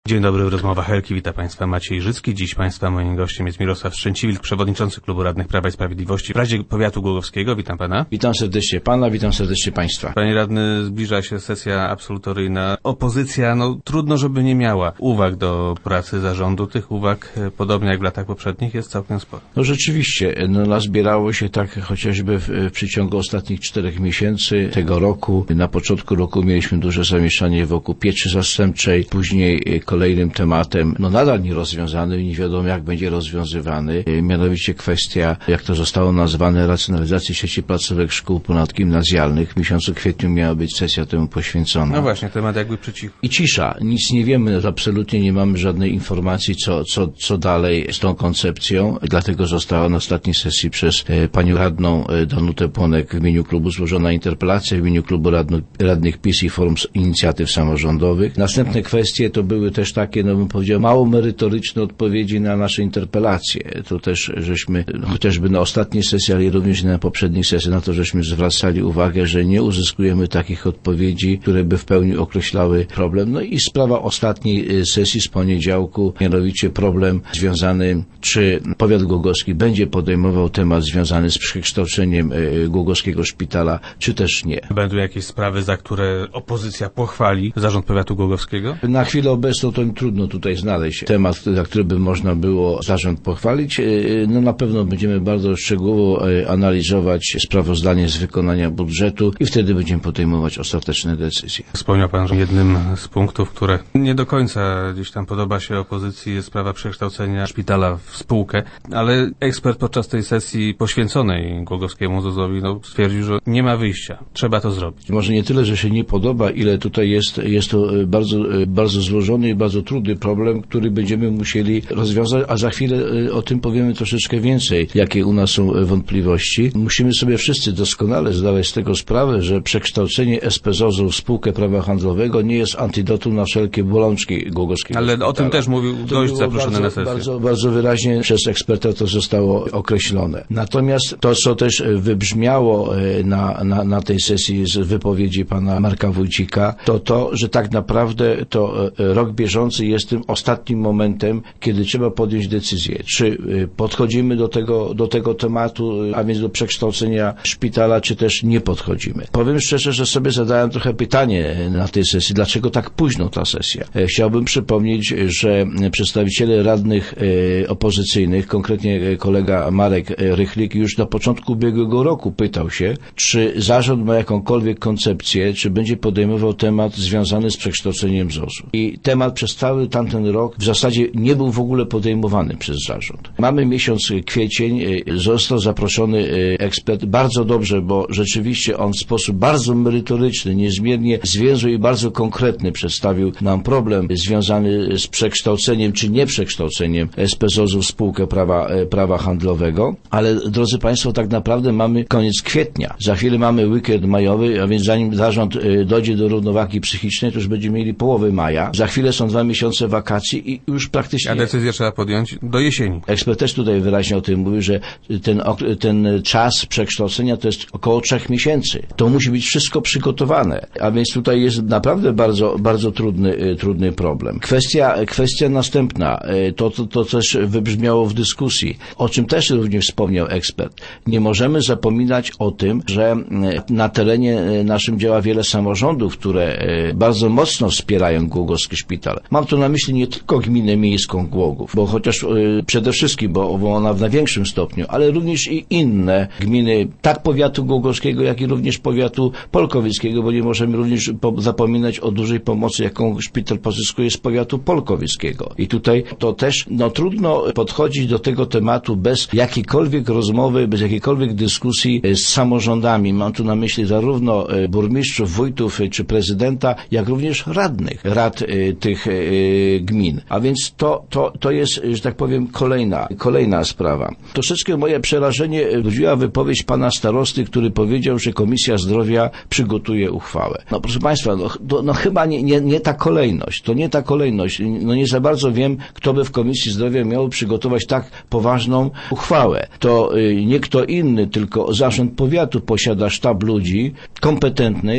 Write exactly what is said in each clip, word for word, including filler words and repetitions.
Dzień dobry, w rozmowach Helki wita Państwa Maciej Życki. Dziś Państwa moim gościem jest Mirosław Szczęciwilk, przewodniczący Klubu Radnych Prawa i Sprawiedliwości w Radzie Powiatu Głogowskiego. Witam Pana. Witam serdecznie Pana, witam serdecznie Państwa. Panie Radny, zbliża się sesja absolutoryjna. Opozycja, no trudno, żeby nie miała uwag do pracy zarządu. Tych uwag, podobnie jak w latach poprzednich, jest całkiem sporo. No rzeczywiście, no nazbierało się tak chociażby w, w przeciągu ostatnich czterech miesięcy tego roku. Na początku roku mieliśmy duże zamieszanie wokół pieczy zastępczej, później kolejnym tematem, no nadal nierozwiązany, nie wiadomo jak będzie rozwiązywany, mianowicie kwestia, jak to zostało nazwane, racjonalizacji sieci placówek szkół ponadgimnazjalnych. W miesiącu kwietniu miała być sesja temu poświęcona. No właśnie, temat jakby przycichł. I cisza, nic nie wiemy, absolutnie nie mamy żadnej informacji, co, co, co dalej z tą koncepcją, dlatego została na ostatniej sesji przez e, panią radną e, Danutę Płonek w imieniu klubu złożona interpelacja, w imieniu klubu radnych, radnych PiS i Forum Inicjatyw Samorządowych. Następne kwestie to były też takie, no bym powiedział, mało merytoryczne odpowiedzi na nasze interpelacje. To też, żeśmy, chociażby na ostatniej sesji, ale również na poprzedniej sesji, na to, żeśmy zwracali uwagę, że nie uzyskujemy takich odpowiedzi, które by w pełni określały problem. No i sprawa ostatniej sesji z poniedziałku, mianowicie problem związany, czy powiat głogowski będzie podejmował temat związany z przekształceniem głogowskiego szpitala, czy też nie. Będą jakieś sprawy, za które opozycja pochwali zarząd powiatu głogowskiego? Na chwilę obecną to trudno tutaj znaleźć temat, za który by można było zarząd pochwalić. No na pewno będziemy bardzo szczegółowo analizować sprawozdanie z wykonania budżetu i wtedy będziemy podejmować ostateczne decyzje. Wspomniał Pan, że jednym z punktów, które nie do końca gdzieś tam podoba się opozycji, jest sprawa przekształcenia szpitala w spółkę, ale ekspert podczas tej sesji poświęconej głogowskiemu ZUS-owi no, stwierdził, że nie ma wyjścia. Trzeba to zrobić. Może nie tyle, że się nie podoba, ile tutaj jest, jest to bardzo, bardzo złożony i bardzo trudny problem, który będziemy musieli rozwiązać, a za chwilę o tym powiemy troszeczkę więcej, jakie u nas są wątpliwości. Musimy sobie wszyscy doskonale zdawać z tego sprawę, że przekształcenie S P Z O Z-u w spółkę prawa handlowego nie jest antidotum na wszelkie bolączki głogowskiego Ale szpitala. O tym też mówił gość zaproszony bardzo, na sesję. Bardzo, bardzo wyraźnie przez eksperta to zostało określone. Natomiast to, co też wybrzmiało na, na, na tej sesji z wypowiedzi pana Marka Wójcika, to to, że tak naprawdę to rok bieżący jest tym ostatnim momentem, kiedy trzeba podjąć decyzję, czy podchodzimy do tego, do tego tematu, a więc do przekształcenia szpitala, czy też nie podchodzimy. Powiem szczerze, że sobie zadałem trochę pytanie na tej sesji, dlaczego tak późno ta sesja. Chciałbym przypomnieć, że przedstawiciele radnych opozycyjnych, konkretnie kolega Marek Rychlik, już na początku ubiegłego roku pytał się, czy zarząd ma jakąkolwiek koncepcję, czy będzie podejmował temat związany z przekształceniem Z O Z-u. I temat przez cały tamten rok w zasadzie nie był w ogóle podejmowany przez zarząd. Mamy miesiąc kwiecień, został zaproszony ekspert, bardzo dobrze, bo rzeczywiście on w sposób bardzo merytoryczny, niezmiernie zwięzły i bardzo konkretny przedstawił nam problem związany z przekształceniem czy nieprzekształceniem S P Z O Z-u w spółkę prawa, prawa handlowego, ale drodzy Państwo, tak naprawdę mamy koniec kwietnia. Za chwilę mamy weekend majowy, a więc zanim zarząd dojdzie do równowagi psychicznej, to już będziemy mieli połowę maja. Za chwilę są dwa miesiące wakacji i już praktycznie... A decyzję trzeba podjąć do jesieni. Ekspert też tutaj wyraźnie o tym mówił, że ten, ten czas przekształcenia to jest około trzech miesięcy. To musi być wszystko przygotowane. A więc tutaj jest naprawdę bardzo, bardzo trudny, trudny problem. Kwestia, kwestia następna, to, to, to też wybrzmiało w dyskusji, o czym też również wspomniał ekspert. Nie możemy zapominać o tym, że na terenie naszym działa wiele samorządów, które bardzo mocno wspierają głogowski szpital. Mam tu na myśli nie tylko gminę miejską Głogów, bo chociaż y, przede wszystkim, bo, bo ona w największym stopniu, ale również i inne gminy, tak powiatu głogowskiego, jak i również powiatu polkowieckiego, bo nie możemy również po, zapominać o dużej pomocy, jaką szpital pozyskuje z powiatu polkowieckiego. I tutaj to też, no trudno podchodzić do tego tematu bez jakiejkolwiek rozmowy, bez jakiejkolwiek dyskusji z samorządami. Mam tu na myśli zarówno burmistrzów, wójtów czy prezydenta, jak również radnych, rad y, tych y, gmin. A więc to, to, to jest, że tak powiem, kolejna, kolejna sprawa. Troszeczkę moje przerażenie budziła wypowiedź pana starosty, który powiedział, że Komisja Zdrowia przygotuje uchwałę. No proszę Państwa, no, to, no chyba nie, nie, nie ta kolejność, to nie ta kolejność. No nie za bardzo wiem, kto by w Komisji Zdrowia miał przygotować tak poważną uchwałę. To y, nie kto inny, tylko zarząd powiatu posiada sztab ludzi kompetentnych,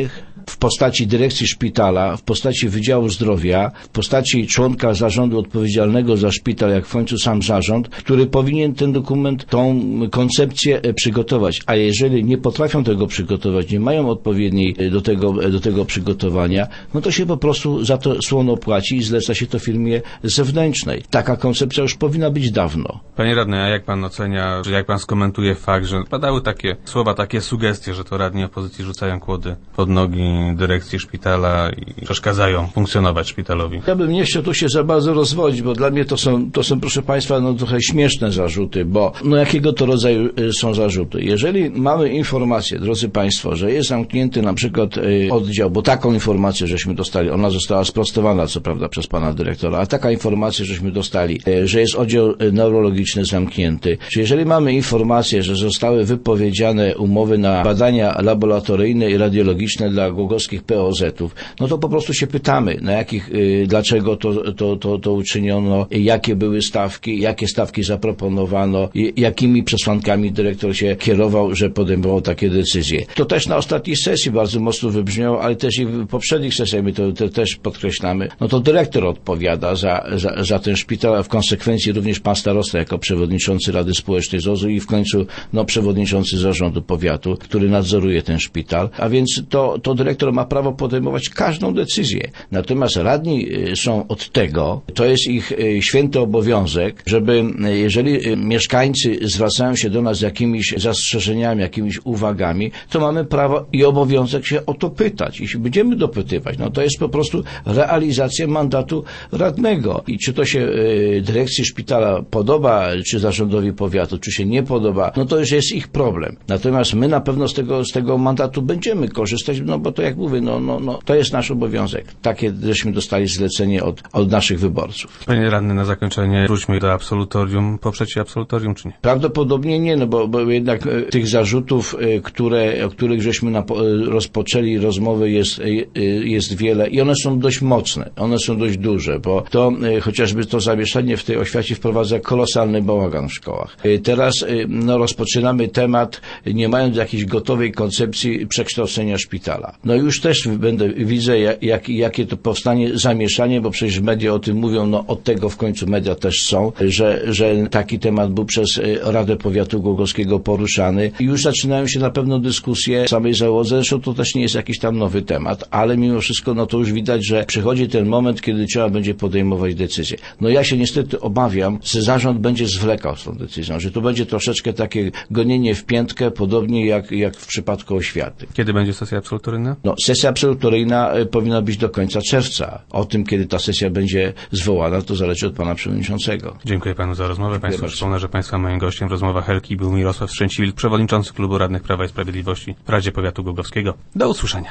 w postaci dyrekcji szpitala, w postaci Wydziału Zdrowia, w postaci członka zarządu odpowiedzialnego za szpital, jak w końcu sam zarząd, który powinien ten dokument, tą koncepcję przygotować. A jeżeli nie potrafią tego przygotować, nie mają odpowiedniej do tego, do tego przygotowania, no to się po prostu za to słono płaci i zleca się to firmie zewnętrznej. Taka koncepcja już powinna być dawno. Panie radny, a jak pan ocenia, że jak pan skomentuje fakt, że padały takie słowa, takie sugestie, że to radni opozycji rzucają kłody pod nogi dyrekcji szpitala i przeszkadzają funkcjonować szpitalowi? Ja bym nie chciał tu się za bardzo rozwodzić, bo dla mnie to są, to są proszę państwa, no trochę śmieszne zarzuty, bo no jakiego to rodzaju y, są zarzuty? Jeżeli mamy informację, drodzy państwo, że jest zamknięty na przykład y, oddział, bo taką informację żeśmy dostali, ona została sprostowana co prawda przez pana dyrektora, a taka informacja żeśmy dostali, y, że jest oddział y, neurologiczny zamknięty. Czy jeżeli mamy informację, że zostały wypowiedziane umowy na badania laboratoryjne i radiologiczne dla głogowskich P O Z-ów, no to po prostu się pytamy, na jakich, y, dlaczego to, to, to, to uczyniono, jakie były stawki, jakie stawki zaproponowano, i jakimi przesłankami dyrektor się kierował, że podejmował takie decyzje. To też na ostatniej sesji bardzo mocno wybrzmiało, ale też i w poprzednich sesjach my to, to też podkreślamy. No to dyrektor odpowiada za, za, za ten szpital, a w konsekwencji również pan starosta jako przewodniczący Rady Społecznej Z O Z-u i w końcu no, przewodniczący zarządu powiatu, który nadzoruje ten szpital. A więc to, to dyrektor ma prawo podejmować każdą decyzję. Natomiast radni są od tego, to jest ich święty obowiązek, żeby jeżeli mieszkańcy zwracają się do nas z jakimiś zastrzeżeniami, jakimiś uwagami, to mamy prawo i obowiązek się o to pytać. I będziemy dopytywać. No to jest po prostu realizacja mandatu radnego. I czy to się y, dyrekcji szpitala podoba, czy zarządowi powiatu, czy się nie podoba, no to już jest ich problem. Natomiast my na pewno z tego, z tego mandatu będziemy korzystać, no bo to jak mówię, no, no, no to jest nasz obowiązek. Takie żeśmy dostali zlecenie od, od naszych wyborców. Panie radny, na zakończenie wróćmy do absolutorium. Poprzecie absolutorium, czy nie? Prawdopodobnie nie, no bo, bo jednak e, tych zarzutów, e, które, o których żeśmy napo- e, rozpoczęli rozmowy jest, e, e, jest wiele i one są dość mocne, one są dość duże, bo to e, chociażby to zamieszanie w tej oświacie wprowadza kolosalny bałagan w szkołach. E, teraz e, no, rozpoczynamy temat, nie mając jakiejś gotowej koncepcji przekształcenia szpitala. No już też będę, widzę jak, jak, jakie to powstanie zamieszanie, bo przecież media o tym mówią, no od tego w końcu media też są, że, że taki temat był przez Radę Powiatu Głogowskiego poruszany i już zaczynają się na pewno dyskusje w samej załodze, zresztą to też nie jest jakiś tam nowy temat, ale mimo wszystko no to już widać, że przychodzi ten moment, kiedy trzeba będzie podejmować decyzję. No ja się niestety obawiam, że zarząd będzie zwlekał z tą decyzją, że to będzie troszeczkę takie gonienie w piętkę, podobnie jak, jak w przypadku oświaty. Kiedy będzie sesja absolutoryjna? No sesja absolutoryjna powinna być do końca czerwca. O tym, kiedy ta sesja będzie zwołana, to zależy od pana przewodniczącego. Dziękuję panu za rozmowę. Państwu przypomnę, że państwa moim gościem w rozmowach Helki był Mirosław Strzęciwil, przewodniczący Klubu Radnych Prawa i Sprawiedliwości w Radzie Powiatu Głogowskiego. Do usłyszenia.